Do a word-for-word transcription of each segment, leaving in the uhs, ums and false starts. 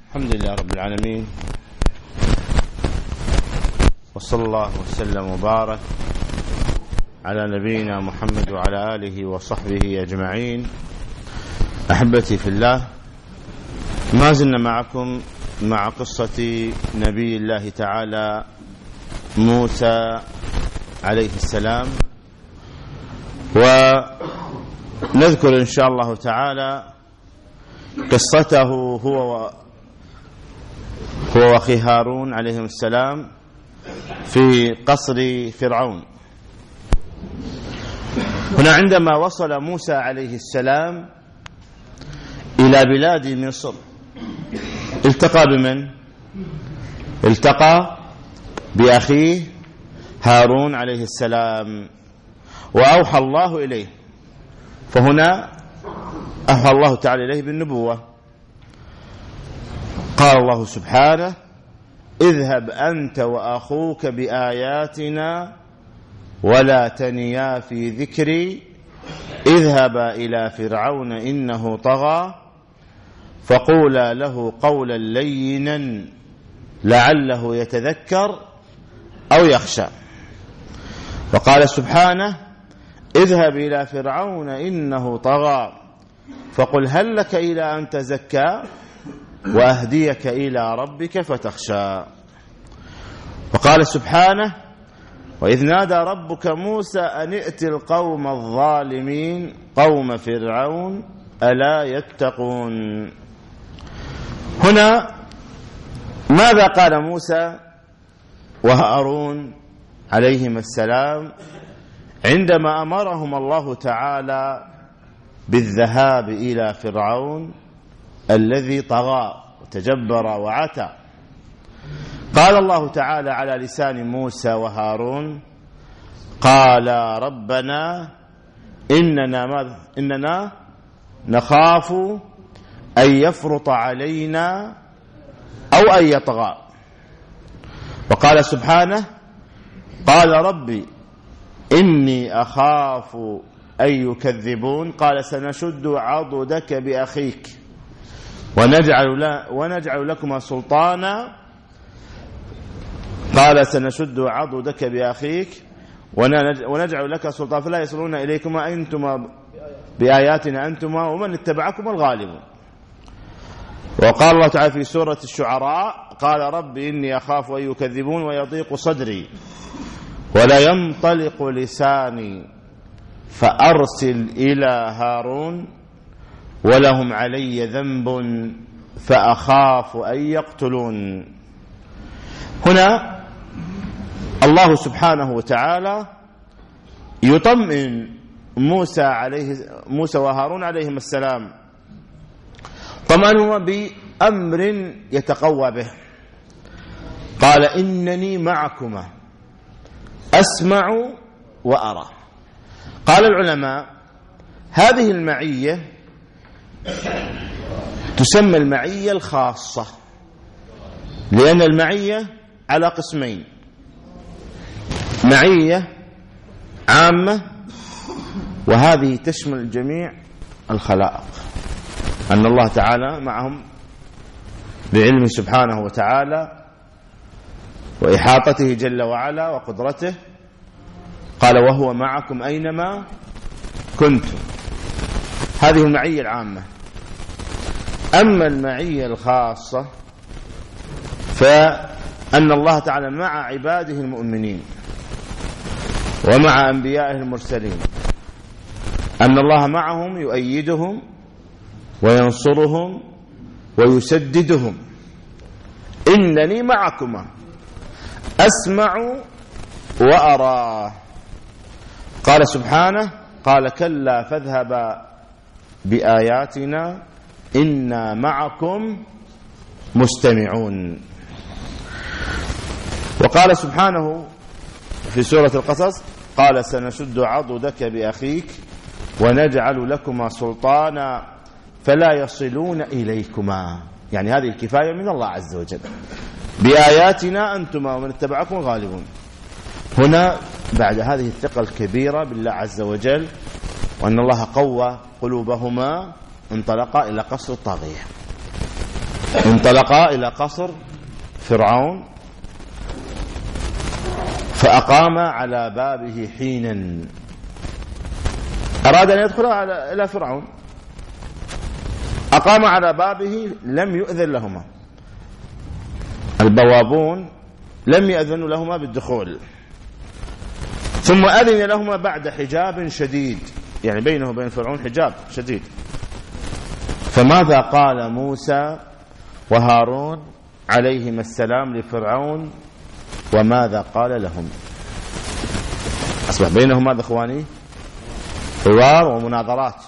الحمد لله رب العالمين، وصلى الله وسلم وبارك على نبينا محمد وعلى آله وصحبه أجمعين. أحبتي في الله، ما زلنا معكم مع قصة نبي الله تعالى موسى عليه السلام، ونذكر إن شاء الله تعالى قصته هو هو وأخي هارون عليهم السلام في قصر فرعون. هنا عندما وصل موسى عليه السلام إلى بلاد مصر التقى بمن؟ التقى بأخيه هارون عليه السلام، وأوحى الله إليه. فهنا أوحى الله تعالى إليه بالنبوة. قال الله سبحانه: اذهب أنت وأخوك بآياتنا ولا تنيا في ذكري اذهبا إلى فرعون إنه طغى فقولا له قولا لينا لعله يتذكر أو يخشى. وقال سبحانه: اذهب إلى فرعون إنه طغى فقل هل لك إلى أن تزكى وأهديك إلى ربك فتخشى. وقال سبحانه: وإذ نادى ربك موسى أن ائت القوم الظالمين قوم فرعون ألا يتقون. هنا ماذا قال موسى وهارون عليهما السلام عندما أمرهم الله تعالى بالذهاب إلى فرعون الذي طغى وتجبر وعتى؟ قال الله تعالى على لسان موسى وهارون: قال ربنا إننا, ماذا؟ إننا نخاف أن يفرط علينا أو أن يطغى. وقال سبحانه: قال ربي إني أخاف أن يكذبون قال سنشد عضدك بأخيك ونجعل, ونجعل لكما سلطانا قال سنشد عضدك بأخيك ونجعل لك سلطانا فلا يصلون إليكما أنتما بآياتنا أنتما ومن اتبعكما الغالبون. وقال الله تعالى في سورة الشعراء: قال رب إني أخاف أن يكذبون ويضيق صدري ولا ينطلق لساني فأرسل إلى هارون ولهم علي ذنب فأخاف أن يقتلون. هنا الله سبحانه وتعالى يطمئن موسى عليه موسى وهارون عليهم السلام، طمأنهما بأمر يتقوى به. قال: إنني معكما أسمع وأرى. قال العلماء: هذه المعية تسمى المعية الخاصة، لأن المعية على قسمين: معية عامة وهذه تشمل جميع الخلائق، أن الله تعالى معهم بعلمه سبحانه وتعالى وإحاطته جل وعلا وقدرته. قال: وهو معكم أينما كنتم. هذه المعية العامة. أما المعية الخاصة فأن الله تعالى مع عباده المؤمنين ومع أنبيائه المرسلين، أن الله معهم يؤيدهم وينصرهم ويسددهم. إنني معكما أسمع وأرى. قال سبحانه: قال كلا فاذهبا بآياتنا إنا معكم مستمعون. وقال سبحانه في سورة القصص: قال سنشد عضدك بأخيك ونجعل لكما سلطانا فلا يصلون إليكما. يعني هذه الكفاية من الله عز وجل. بآياتنا أنتما ومن اتبعكم غالبون. هنا بعد هذه الثقة الكبيرة بالله عز وجل وأن الله قوى قلوبهما انطلقا إلى قصر الطاغية. انطلقا إلى قصر فرعون فأقام على بابه حينا. أراد أن يدخل إلى فرعون، أقام على بابه، لم يؤذن لهما، البوابون لم يأذنوا لهما بالدخول، ثم أذن لهما بعد حجاب شديد، يعني بينه وبين فرعون حجاب شديد. فماذا قال موسى وهارون عليهما السلام لفرعون وماذا قال لهم؟ أصبح بينهم ماذا إخواني؟ حوار ومناظرات.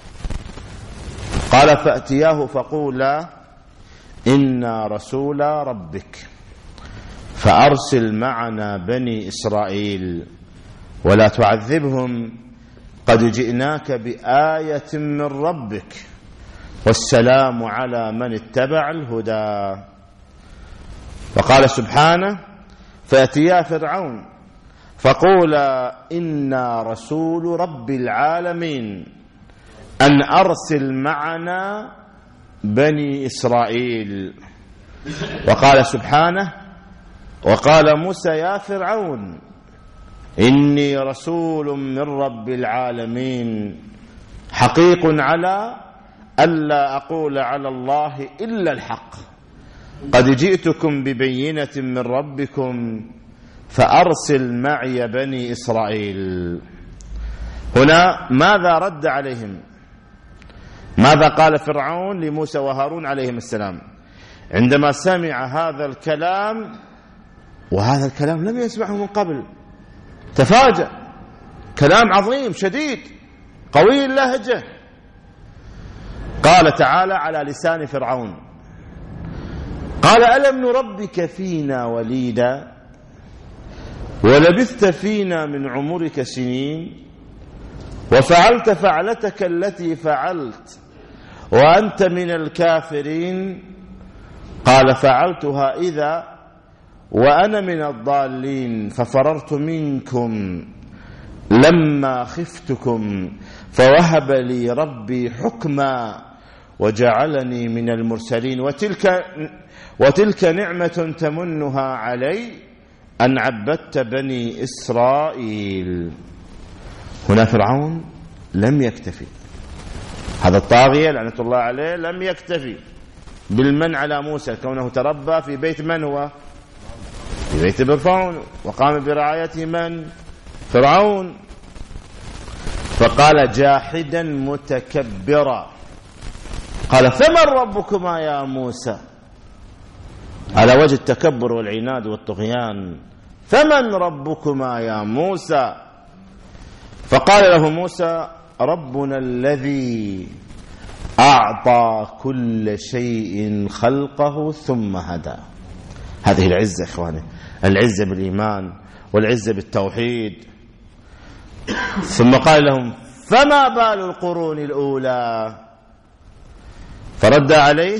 قال فأتياه فقولا إنا رسول ربك فأرسل معنا بني إسرائيل ولا تعذبهم قد جئناك بآية من ربك والسلام على من اتبع الهدى. وقال سبحانه فأتيا فرعون فقولا إنا رسول رب العالمين أن أرسل معنا بني إسرائيل. وقال سبحانه وقال موسى يا فرعون إني رسول من رب العالمين حقيق على ألا أقول على الله إلا الحق قد جئتكم ببينة من ربكم فأرسل معي بني إسرائيل. هنا ماذا رد عليهم؟ ماذا قال فرعون لموسى وهارون عليهم السلام عندما سمع هذا الكلام؟ وهذا الكلام لم يسمعه من قبل، تفاجأ، كلام عظيم شديد قوي اللهجة. قال تعالى على لسان فرعون قال ألم نربك فينا وليدا ولبثت فينا من عمرك سنين وفعلت فعلتك التي فعلت وأنت من الكافرين. قال فعلتها إذا وأنا من الضالين ففررت منكم لما خفتكم فوهب لي ربي حكما وجعلني من المرسلين وتلك, وتلك نعمة تمنها علي أن عبدت بني إسرائيل. هنا فرعون لم يكتفي، هذا الطاغية لعنة الله عليه لم يكتفي بالمن على موسى كونه تربى في بيت من هو؟ في بيت فرعون وقام برعايته من؟ فرعون. فقال جاحدا متكبرا قال فمن ربكما يا موسى؟ على وجه التكبر والعناد والطغيان، فمن ربكما يا موسى؟ فقال له موسى ربنا الذي أعطى كل شيء خلقه ثم هدى. هذه العزة إخواني، العزة بالإيمان والعزة بالتوحيد. ثم قال لهم فما بال القرون الأولى؟ فرد عليه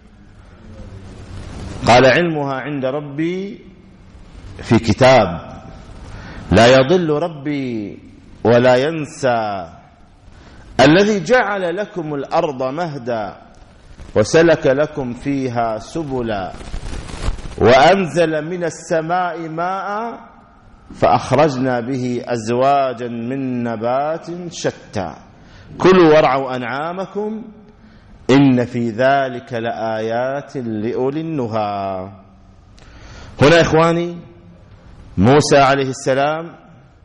قال علمها عند ربي في كتاب لا يضل ربي ولا ينسى الذي جعل لكم الأرض مهدا وسلك لكم فيها سبلا وأنزل من السماء ماء فأخرجنا به أزواجا من نبات شتى كلوا وارعوا أنعامكم إن في ذلك لآيات لأولي النهى. هنا إخواني موسى عليه السلام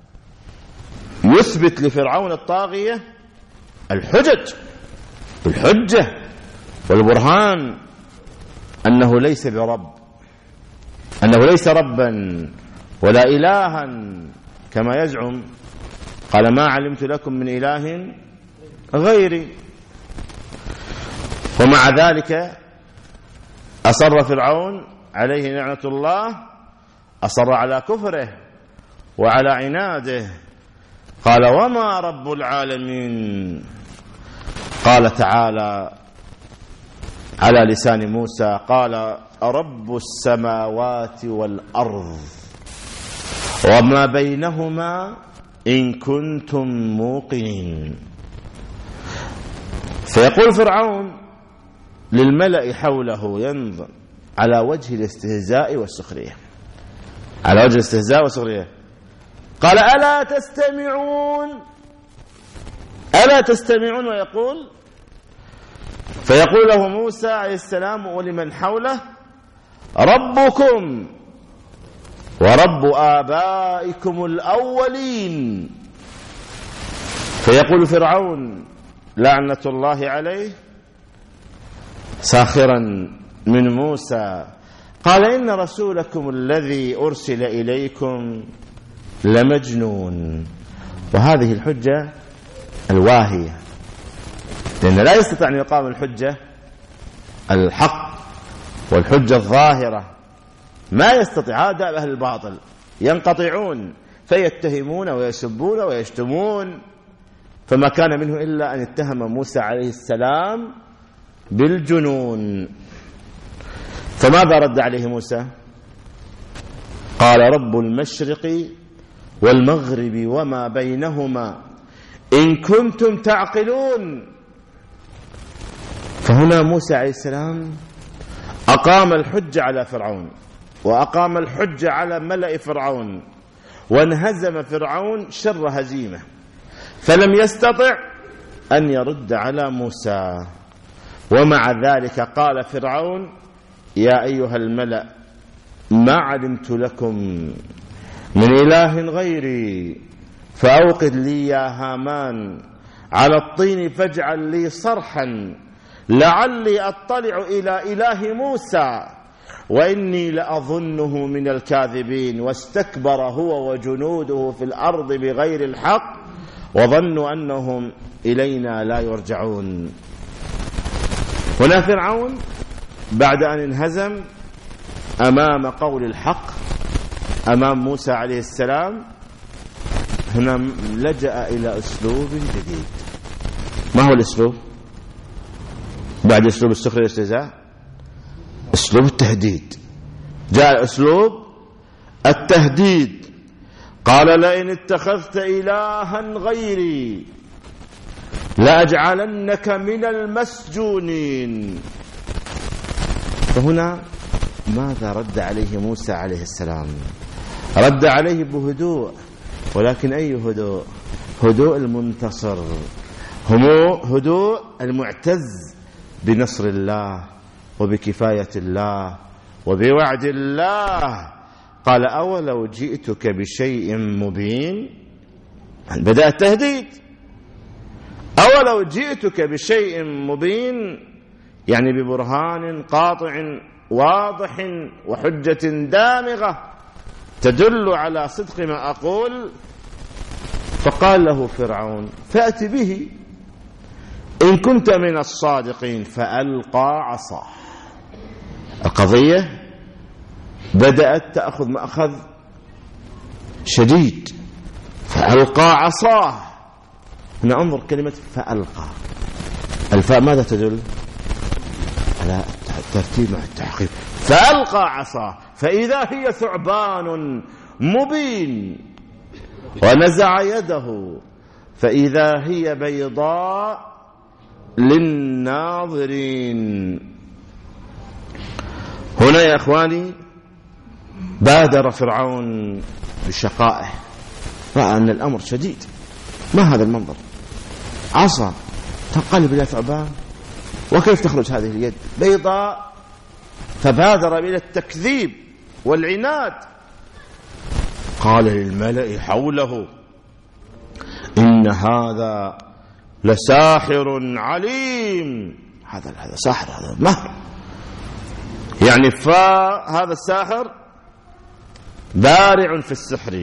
يثبت لفرعون الطاغية الحجج بالحجة والبرهان أنه ليس برب، أنه ليس ربا ولا إلها كما يزعم. قال ما علمت لكم من إله غيري. ومع ذلك أصر فرعون عليه نعمة الله، أصر على كفره وعلى عناده. قال وما رب العالمين؟ قال تعالى على لسان موسى قال رب السماوات والأرض وما بينهما إن كنتم موقنين. فيقول فرعون للملأ حوله ينظر على وجه الاستهزاء والسخرية، على وجه الاستهزاء والسخرية. قال ألا تستمعون ألا تستمعون ويقول، فيقول له موسى عليه السلام ولمن حوله ربكم ورب آبائكم الأولين. فيقول فرعون لعنة الله عليه ساخرا من موسى، قال إن رسولكم الذي أرسل إليكم لمجنون. وهذه الحجة الواهية، لأن لا يستطيع أن يقام الحجة الحق والحجة الظاهرة، ما يستطيع. هذا أهل الباطل ينقطعون فيتهمون ويسبون ويشتمون، فما كان منه إلا أن اتهم موسى عليه السلام بالجنون. فماذا رد عليه موسى؟ قال رب المشرق والمغرب وما بينهما إن كنتم تعقلون. فهنا موسى عليه السلام أقام الحجة على فرعون، وأقام الحجة على ملأ فرعون، وانهزم فرعون شر هزيمة، فلم يستطع أن يرد على موسى. ومع ذلك قال فرعون يا أيها الملأ ما علمت لكم من إله غيري فأوقد لي يا هامان على الطين فاجعل لي صرحا لعلي أطلع إلى إله موسى وإني لأظنه من الكاذبين. واستكبر هو وجنوده في الأرض بغير الحق وظنوا أنهم إلينا لا يرجعون. هنا فرعون بعد أن انهزم أمام قول الحق أمام موسى عليه السلام، هنا لجأ إلى أسلوب جديد. ما هو الأسلوب؟ بعد أسلوب السخرية والاستهزاء أسلوب التهديد. جاء أسلوب التهديد. قال لئن اتخذت إلها غيري لأجعلنك من المسجونين. فهنا ماذا رد عليه موسى عليه السلام؟ رد عليه بهدوء، ولكن أي هدوء؟ هدوء المنتصر، هدوء المعتز بنصر الله وبكفاية الله وبوعد الله. قال أولو جئتك بشيء مبين. بدأ التهديد، أولو جئتك بشيء مبين يعني ببرهان قاطع واضح وحجة دامغة تدل على صدق ما أقول. فقال له فرعون فأت به إن كنت من الصادقين. فألقى عصاه. القضية بدأت تأخذ مأخذ شديد. فألقى عصاه. هنا انظر كلمة فألقى، الفاء ماذا تدل؟ على الترتيب مع التحقيق. فألقى عصاه فإذا هي ثعبان مبين ونزع يده فإذا هي بيضاء للناظرين. هنا يا أخواني بادر فرعون بشقائه، رأى أن الأمر شديد. ما هذا المنظر؟ عصا تنقلب إلى ثعبان، وكيف تخرج هذه اليد بيضاء؟ فبادر إلى التكذيب والعناد. قال للملأ حوله إن هذا لساحر عليم. هذا هذا ساحر، هذا مهر يعني. فهذا الساحر بارع في السحر.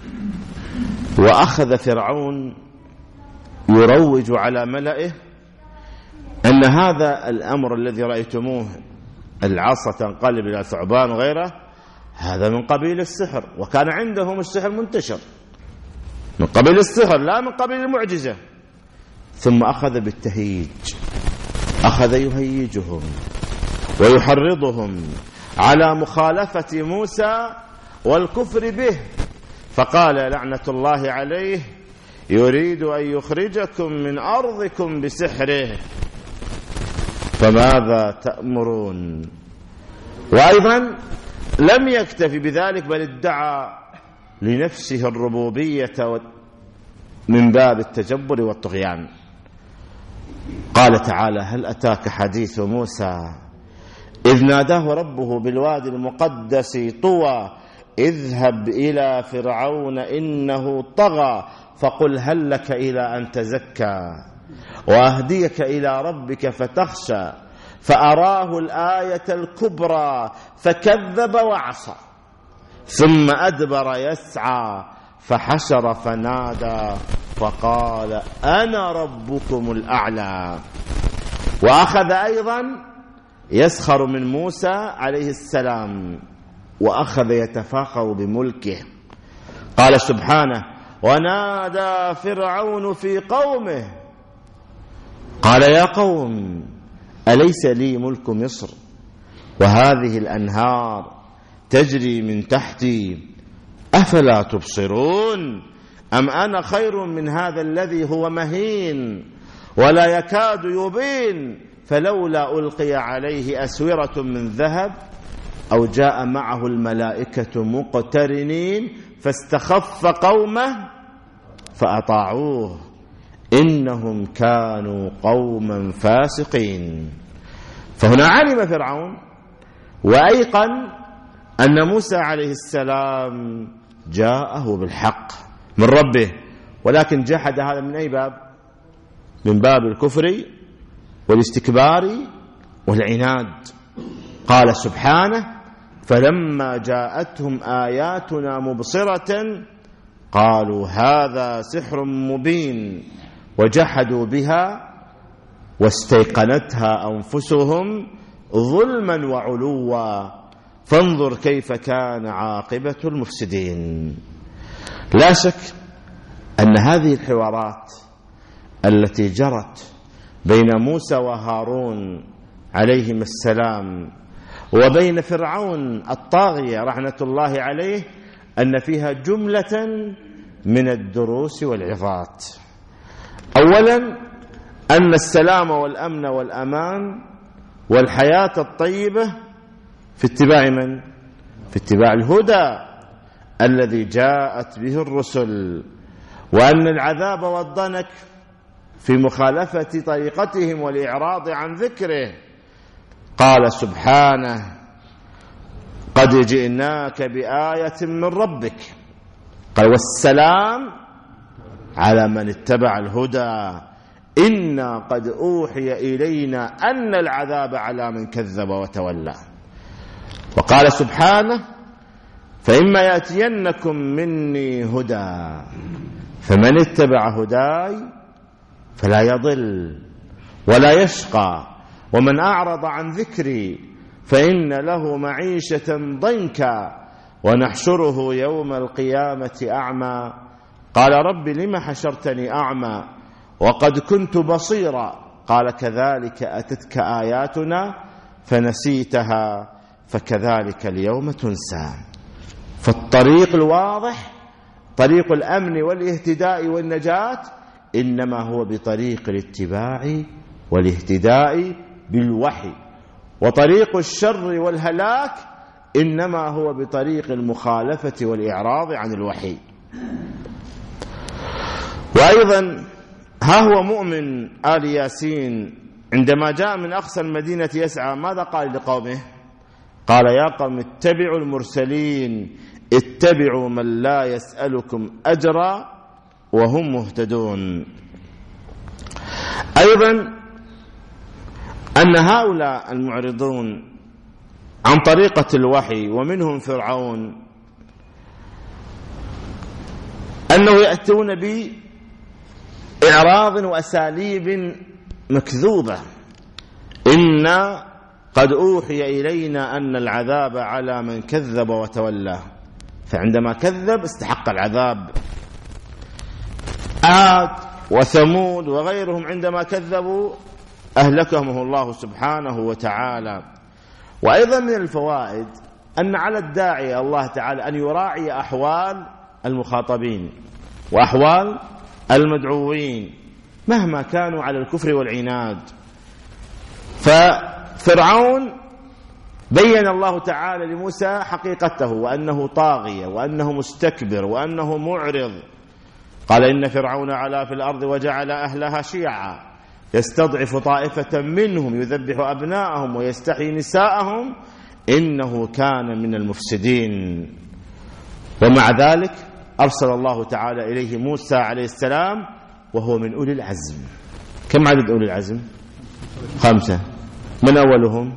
وأخذ فرعون يروج على ملئه أن هذا الأمر الذي رأيتموه العصا تنقلب إلى ثعبان وغيره هذا من قبيل السحر، وكان عندهم السحر منتشر من قبيل السحر لا من قبيل المعجزة. ثم أخذ بالتهييج، أخذ يهيجهم ويحرضهم على مخالفة موسى والكفر به. فقال لعنة الله عليه يريد أن يخرجكم من أرضكم بسحره. فماذا تأمرون. وأيضا لم يكتفي بذلك بل ادعى لنفسه الربوبية من باب التجبر والطغيان. قال تعالى: هل أتاك حديث موسى إذ ناداه ربه بالوادي المقدس طوى اذهب إلى فرعون إنه طغى فقل هل لك إلى أن تزكى وأهديك إلى ربك فتخشى فأراه الآية الكبرى فكذب وعصى ثم أدبر يسعى فحشر فنادى فقال أنا ربكم الأعلى. وأخذ أيضا يسخر من موسى عليه السلام وأخذ يتفاخر بملكه. قال سبحانه: ونادى فرعون في قومه قال يا قوم أليس لي ملك مصر وهذه الأنهار تجري من تحتي أفلا تبصرون أم أنا خير من هذا الذي هو مهين ولا يكاد يبين فلولا ألقي عليه أسورة من ذهب أو جاء معه الملائكة مقترنين فاستخف قومه فأطاعوه إنهم كانوا قوما فاسقين. فهنا علم فرعون وأيقن أن موسى عليه السلام جاءه بالحق من ربه، ولكن جحد هذا من أي باب؟ من باب الكفر والاستكبار والعناد. قال سبحانه: فلما جاءتهم آياتنا مبصرة قالوا هذا سحر مبين وجحدوا بها واستيقنتها أنفسهم ظلما وعلوا فانظر كيف كان عاقبة المفسدين. لا شك أن هذه الحوارات التي جرت بين موسى وهارون عليهما السلام وبين فرعون الطاغية رحمة الله عليه أن فيها جملة من الدروس والعظات. أولا أن السلام والأمن والأمان والحياة الطيبة في اتباع من؟ في اتباع الهدى الذي جاءت به الرسل، وأن العذاب والضنك في مخالفة طريقتهم والإعراض عن ذكره. قال سبحانه: قد جئناك بآية من ربك قال والسلام على من اتبع الهدى إنا قد أوحي إلينا أن العذاب على من كذب وتولى. وقال سبحانه: فإما يأتينكم مني هدى فمن اتبع هداي فلا يضل ولا يشقى ومن أعرض عن ذكري فإن له معيشة ضنكا ونحشره يوم القيامة أعمى قال رب لم حشرتني أعمى وقد كنت بصيرا قال كذلك أتتك آياتنا فنسيتها فكذلك اليوم تنسى. فالطريق الواضح طريق الأمن والاهتداء والنجاة إنما هو بطريق الاتباع والاهتداء بالوحي، وطريق الشر والهلاك إنما هو بطريق المخالفة والإعراض عن الوحي. وأيضا ها هو مؤمن آل ياسين عندما جاء من أقصى المدينة يسعى ماذا قال لقومه؟ قال يا قوم اتبعوا المرسلين اتبعوا من لا يسألكم أجرا وهم مهتدون. أيضا أن هؤلاء المعرضون عن طريقة الوحي ومنهم فرعون أنه يأتون بإعراض وأساليب مكذوبة. إنا قد أوحي إلينا أن العذاب على من كذب وتولى، فعندما كذب استحق العذاب. عاد وثمود وغيرهم عندما كذبوا أهلكهم الله سبحانه وتعالى. وأيضا من الفوائد أن على الداعي الله تعالى أن يراعي أحوال المخاطبين وأحوال المدعوين مهما كانوا على الكفر والعناد، ففرعون بين الله تعالى لموسى حقيقته وأنه طاغية وأنه مستكبر وأنه معرض. قال إن فرعون علا في الأرض وجعل أهلها شيعا يستضعف طائفة منهم يذبح أبناءهم ويستحيي نساءهم إنه كان من المفسدين. ومع ذلك أرسل الله تعالى إليه موسى عليه السلام وهو من أولي العزم. كم عدد أولي العزم؟ خمسة. من أولهم؟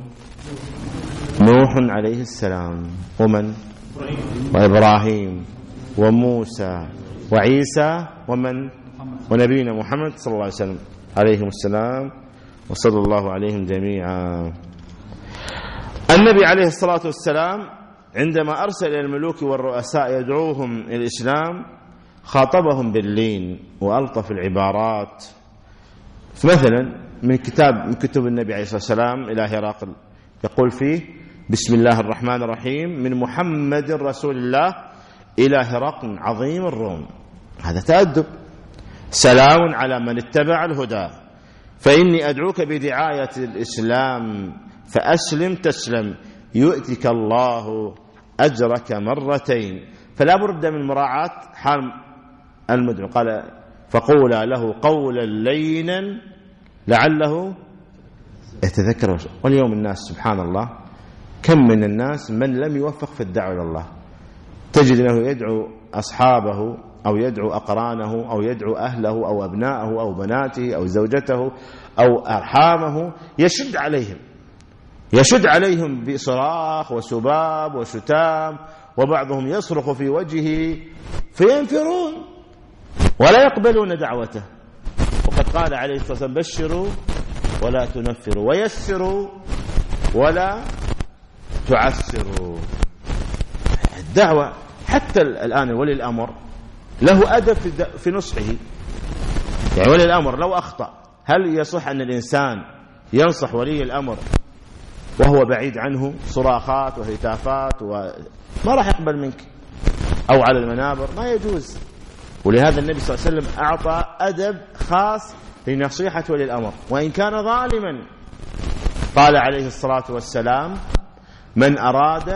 نوح عليه السلام، ومن؟ وإبراهيم وموسى وعيسى، ومن؟ ونبينا محمد صلى الله عليه وسلم عليهم السلام وصلى الله عليهم جميعا. النبي عليه الصلاة والسلام عندما أرسل إلى الملوك والرؤساء يدعوهم إلى الإسلام خاطبهم باللين وألطف العبارات. مثلا من كتاب من كتب النبي عليه الصلاة والسلام إلى هرقل يقول فيه: بسم الله الرحمن الرحيم، من محمد رسول الله إلى هرقل عظيم الروم. هذا تأدب. سلام على من اتبع الهدى، فإني أدعوك بدعاية الإسلام فأسلم تسلم يؤتك الله أجرك مرتين. فلا بد من مراعاة حال المدعو. قال: فقولا له قولا لينا لعله يتذكر. واليوم الناس سبحان الله كم من الناس من لم يوفق في الدعوة إلى الله، تجد أنه يدعو أصحابه أو يدعو أقرانه أو يدعو أهله أو أبناءه أو بناته أو زوجته أو أرحامه، يشد عليهم يشد عليهم بصراخ وسباب وشتام، وبعضهم يصرخ في وجهه فينفرون ولا يقبلون دعوته. وقد قال عليه الصلاة والسلام: بشروا ولا تنفروا ويسروا ولا تعسروا. الدعوة حتى الآن ولي الأمر له أدب في نصحه. يعني ولي الأمر لو أخطأ، هل يصح أن الإنسان ينصح ولي الأمر وهو بعيد عنه صراخات وهتافات وما راح يقبل منك، أو على المنابر؟ ما يجوز. ولهذا النبي صلى الله عليه وسلم أعطى أدب خاص لنصيحة ولي الأمر وإن كان ظالما. قال عليه الصلاة والسلام: من أراد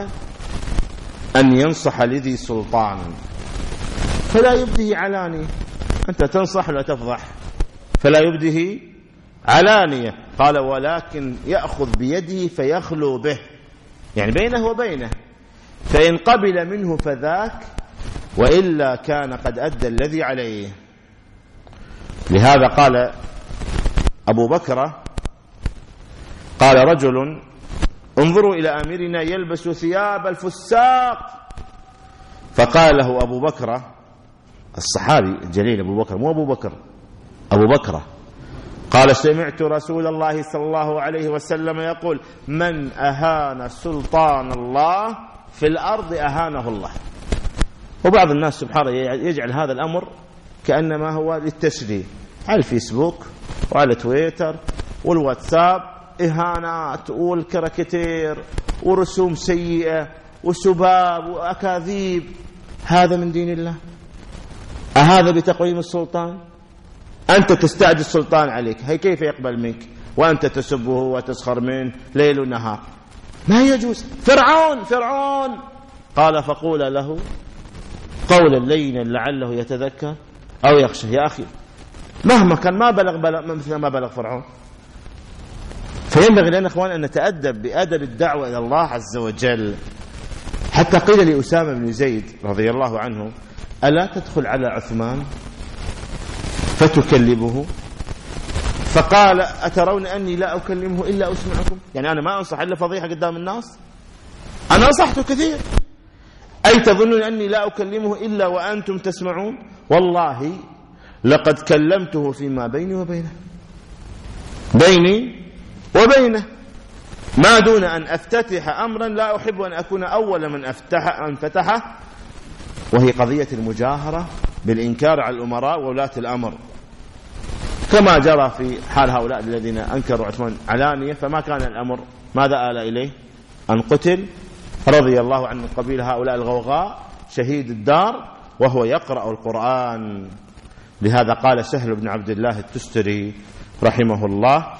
أن ينصح لذي سلطان فلا يبده علانية. أنت تنصح ولا تفضح، فلا يبده علانية. قال: ولكن يأخذ بيده فيخلو به، يعني بينه وبينه، فإن قبل منه فذاك وإلا كان قد أدى الذي عليه. لهذا قال أبو بكر: قال رجل: انظروا إلى أميرنا يلبس ثياب الفساق. فقال له أبو بكر، الصحابي الجليل أبو بكر، مو أبو بكر، أبو بكر، قال: سمعت رسول الله صلى الله عليه وسلم يقول: من أهان سلطان الله في الأرض أهانه الله. وبعض الناس سبحانه يجعل هذا الأمر كأنما هو للتشريع. على الفيسبوك وعلى تويتر والواتساب إهانات والكاريكاتير ورسوم سيئة وسباب وأكاذيب. هذا من دين الله؟ أهذا بتقويم السلطان؟ أنت تستعجل السلطان عليك، هي كيف يقبل منك وأنت تسبه وتسخر منه ليل ونهار؟ ما يجوز. فرعون فرعون قال: فقول له قولا لينا لعله يتذكر أو يخشى. يا أخي مهما كان ما بلغ, بلغ مثل ما بلغ فرعون. فينبغي لنا أخوان أن نتأدب بأدب الدعوة إلى الله عز وجل. حتى قيل لأسامة بن زيد رضي الله عنه: ألا تدخل على عثمان فتكلمه؟ فقال: أترون أني لا أكلمه إلا أسمعكم؟ يعني أنا ما أنصح إلا فضيحة قدام الناس؟ أنا نصحته كثير. أي تظنون أني لا أكلمه إلا وأنتم تسمعون؟ والله لقد كلمته فيما بيني وبينه بيني وبينه ما دون أن أفتتح أمرا لا أحب أن أكون أول من أفتح أن فتحه، وهي قضية المجاهرة بالإنكار على الأمراء وولاة الأمر، كما جرى في حال هؤلاء الذين أنكروا عثمان علانية. فما كان الأمر ماذا آل إليه؟ أن قتل رضي الله عنه من قبيل هؤلاء الغوغاء شهيد الدار وهو يقرأ القرآن. لهذا قال سهل بن عبد الله التستري رحمه الله: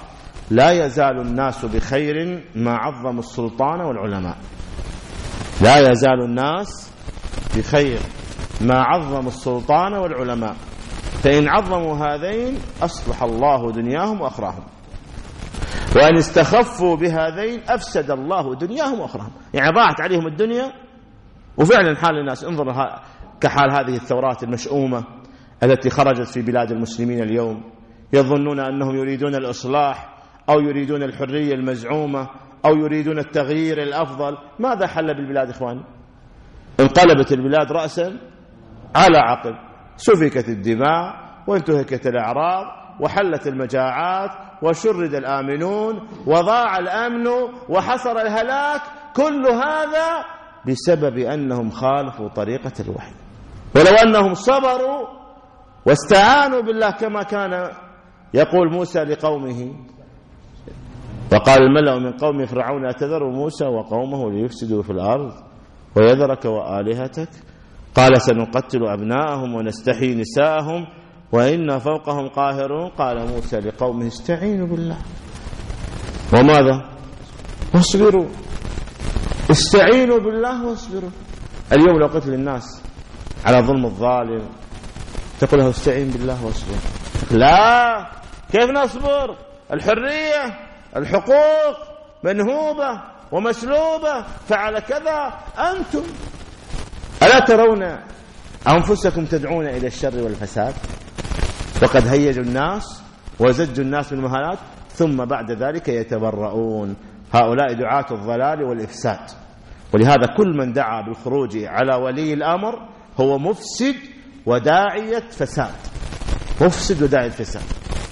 لا يزال الناس بخير ما عظموا السلطان والعلماء. لا يزال الناس بخير ما عظموا السلطان والعلماء، فإن عظموا هذين أصلح الله دنياهم وأخراهم، وإن استخفوا بهذين أفسد الله دنياهم وأخراهم. يعني ضاعت عليهم الدنيا. وفعلا حال الناس، انظر كحال هذه الثورات المشؤومة التي خرجت في بلاد المسلمين اليوم، يظنون أنهم يريدون الإصلاح أو يريدون الحرية المزعومة أو يريدون التغيير الأفضل. ماذا حل بالبلاد إخواني؟ انقلبت البلاد رأسا على عقب، سفكت الدماء وانتهكت الأعراض وحلت المجاعات وشرد الآمنون وضاع الأمن وحصر الهلاك. كل هذا بسبب أنهم خالفوا طريقة الوحي. ولو أنهم صبروا واستعانوا بالله كما كان يقول موسى لقومه، وقال الملأ من قوم فرعون أتذر موسى وقومه ليفسدوا في الأرض ويذرك وآلهتك، قال سنقتل أبناءهم ونستحيي نساءهم وإنا فوقهم قاهرون. قال موسى لقومه استعينوا بالله وماذا؟ واصبروا. استعينوا بالله واصبروا. اليوم لو قلت للناس على ظلم الظالم تقول له استعين بالله واصبر، لا، كيف نصبر؟ الحرية، الحقوق منهوبة ومسلوبة، فعل كذا. أنتم ألا ترون أنفسكم تدعون إلى الشر والفساد؟ وقد هيجوا الناس وزجوا الناس بالمهانات، ثم بعد ذلك يتبرؤون. هؤلاء دعاة الضلال والإفساد. ولهذا كل من دعا بالخروج على ولي الأمر هو مفسد وداعية فساد، مفسد وداعية فساد.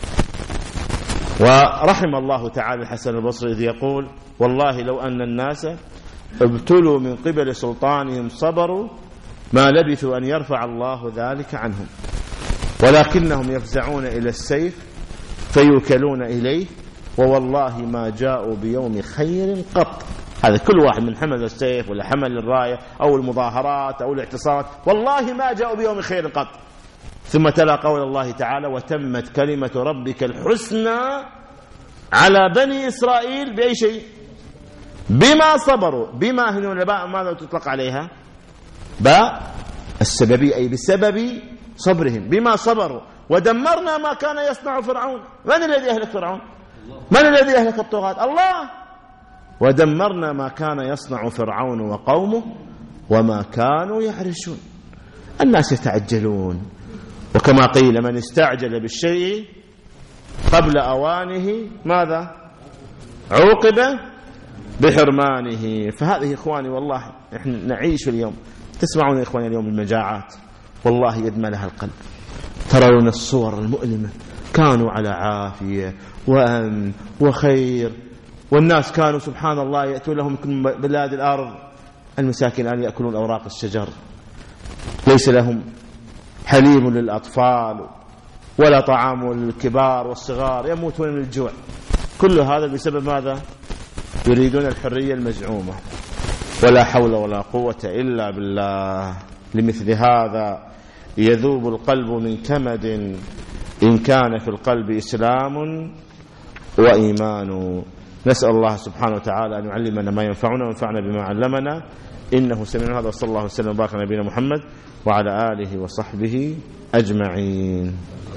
ورحم الله تعالى الحسن البصري إذ يقول والله لو أن الناس ابتلوا من قبل سلطانهم صبروا ما لبثوا أن يرفع الله ذلك عنهم، ولكنهم يفزعون إلى السيف فيوكلون إليه ووالله ما جاءوا بيوم خير قط. هذا كل واحد من حمل السيف ولا حمل الراية أو المظاهرات أو الاعتصامات، والله ما جاءوا بيوم خير قط. ثم تلا قول الله تعالى وتمت كلمة ربك الحسنى على بني إسرائيل بأي شيء؟ بما صبروا. بما هنا باء ماذا تطلق عليها؟ باء السببي، أي بسبب صبرهم، بما صبروا. ودمرنا ما كان يصنع فرعون. من الذي أهلك فرعون؟ من الذي أهلك الطغاة؟ الله. ودمرنا ما كان يصنع فرعون وقومه وما كانوا يعرشون. الناس يتعجلون، وكما قيل من استعجل بالشيء قبل أوانه ماذا؟ عوقب بحرمانه. فهذه إخواني والله إحنا نعيش اليوم، تسمعون إخواني اليوم المجاعات والله يدمى لها القلب. ترون الصور المؤلمة، كانوا على عافية وأمن وخير، والناس كانوا سبحان الله يأتون لهم من بلاد الأرض. المساكين الآن يأكلون أوراق الشجر، ليس لهم حليب للأطفال ولا طعام للكبار والصغار، يموتون من الجوع. كل هذا بسبب ماذا؟ يريدون الحرية المزعومة. ولا حول ولا قوة إلا بالله. لمثل هذا يذوب القلب من كمد إن كان في القلب إسلام وإيمان. نسأل الله سبحانه وتعالى أن يعلمنا ما ينفعنا وينفعنا بما علمنا، إنه سميع هذا. صلى الله وسلم وبارك على نبينا محمد وعلى آله وصحبه أجمعين.